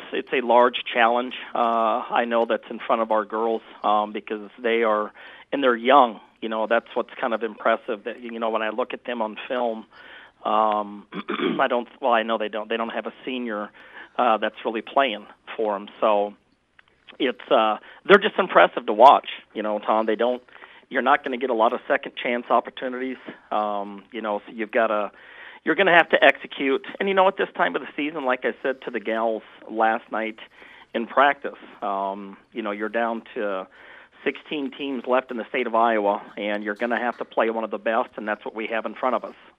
it's a large challenge. I know that's in front of our girls because they are, and they're young. That's what's kind of impressive. That when I look at them on film, I don't. Well, I know they don't. They don't have a senior that's really playing for them. So it's they're just impressive to watch. Tom. They don't. You're not going to get a lot of second chance opportunities. So you're going to have to execute. And at this time of the season, like I said to the gals last night in practice, you're down to 16 teams left in the state of Iowa, and you're going to have to play one of the best, and that's what we have in front of us.